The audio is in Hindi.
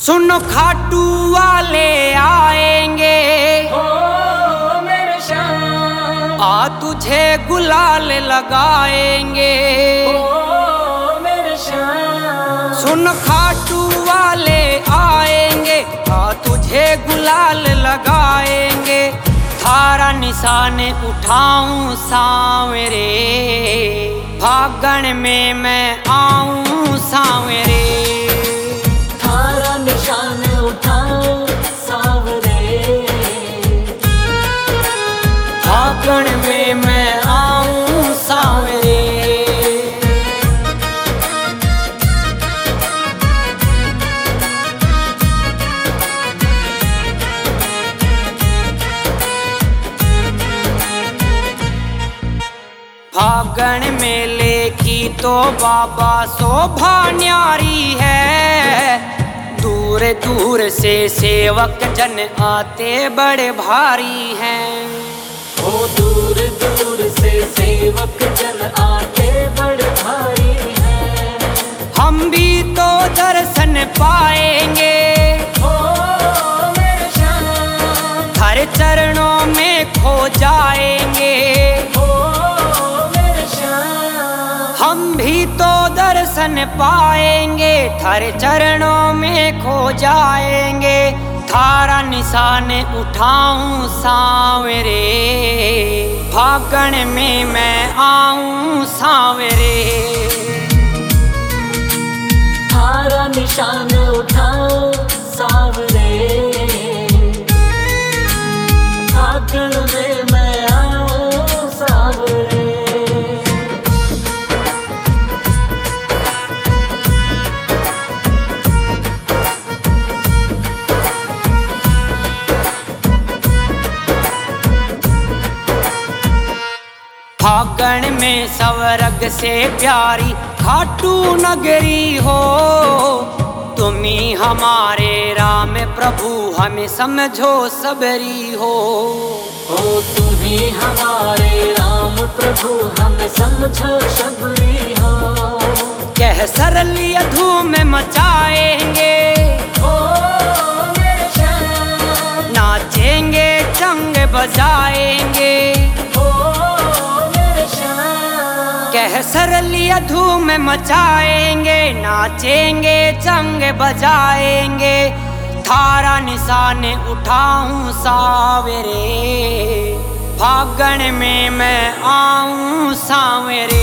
सुनो खाटू वाले आएंगे, ओ मेरे श्याम आ तुझे गुलाल लगाएंगे। ओ मेरे श्याम सुन खाटू वाले आएंगे, आ तुझे गुलाल लगाएंगे। थारा निशान उठाऊं सांवरे, फागण में मैं आऊं सांवरे। थारा निशान उठाऊं सांवरे, फागण में मैं आऊं सांवरे। फागण मेले की तो बाबा शोभा न्यारी है। दूर दूर से सेवक जन आते बड़े भारी हैं। ओ दूर दूर से सेवक जन आते बड़े भारी हैं। हम भी तो दर्शन पाएंगे, ओ मेरे श्याम हर चरणों में खो जाएंगे। हम भी तो दर्शन पाएंगे, थारे चरणों में खो जाएंगे। थारा निशान उठाऊं सांवरे, फागण में मैं आऊं सांवरे। थारा निशान उठाऊं सांवरे, फागण में मैं आऊं सांवरे। फागण में स्वर्ग से प्यारी खाटू नगरी हो। तुम्ही हमारे राम प्रभु हमें समझो सबरी हो। ओ तुम्ही हमारे राम प्रभु हमें समझो सबरी हो। कह सरली धूम मचाएंगे, ओ मेरे श्याम नाचेंगे चंग बजाएंगे। कह सरली धूम मचाएंगे, नाचेंगे चंग बजाएंगे। थारा निशान उठाऊं सांवरे, फागण में मैं आऊं सांवरे।